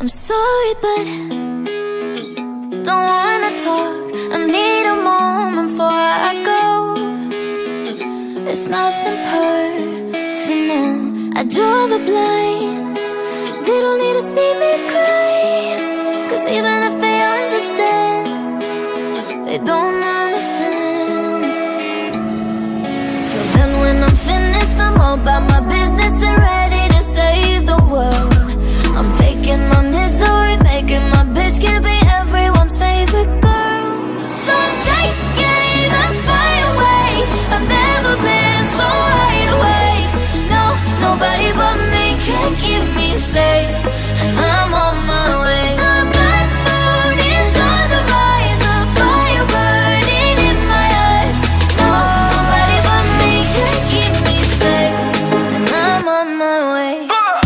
I'm sorry, but don't wanna talk. I need a moment before I go. It's nothing personal. I draw the blinds. They don't need to see me cry, 'cause even if they understand, they don't understand. So then when I'm finished, I'm all about my business and ready to save the world. I'm taking my misery, making my bitch can be everyone's favorite girl. So take aim and fly away. I've never been so wide awake. No, nobody but me can keep me safe, and I'm on my way. The bad mood is on the rise, a fire burning in my eyes. No, nobody but me can keep me safe, and I'm on my way.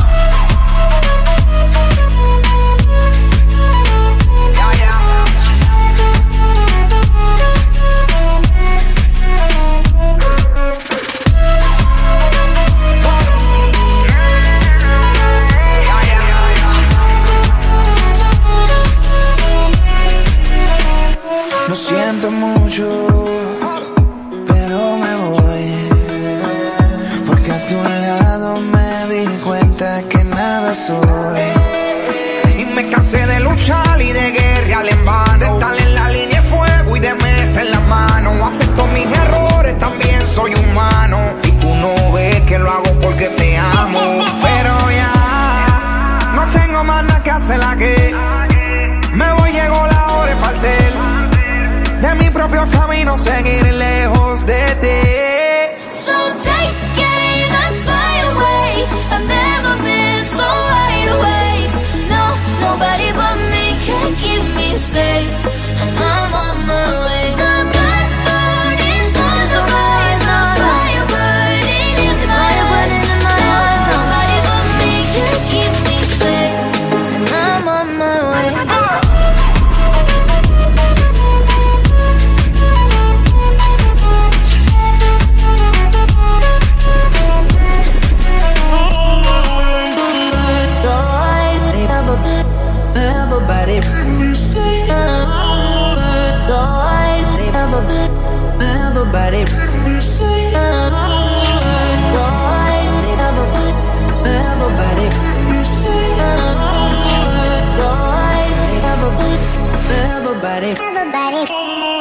Lo siento mucho, pero me voy, porque a tu lado me di cuenta que nada soy. Y me cansé de luchar y de guerrear en vano, de estar en la línea de fuego y de meter la mano. Acepto mis errores, también soy humano, y tú no ves que lo hago porque te amo. Pero ya no tengo más nada que hacer aquí. Me voy, llegó la hora de partir de mi propio camino, seguir lejos de ti. So take aim and fly away. I've never been so wide awake. No, nobody but me can keep me safe, and I'm on my way. The bad mood is on the rise, a fire burning in my eyes. Nobody but me can keep me safe, and I'm on my way. Everybody, everybody, everybody, everybody.